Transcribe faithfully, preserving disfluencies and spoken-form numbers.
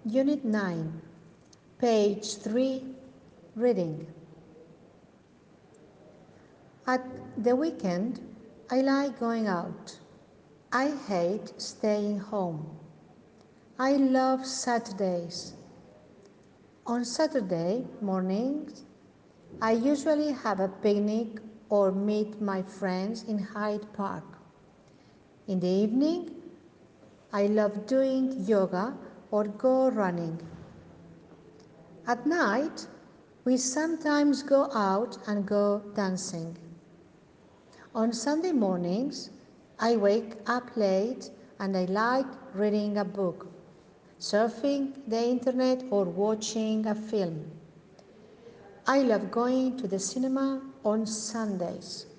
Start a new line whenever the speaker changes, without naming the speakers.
Unit nine, page three, reading. At the weekend, I like going out. I hate staying home. I love Saturdays. On Saturday mornings, I usually have a picnic or meet my friends in Hyde Park. In the evening, I love doing yoga or go running. At night, we sometimes go out and go dancing. On Sunday mornings, I wake up late and I like reading a book, surfing the internet, or watching a film. I love going to the cinema on Sundays.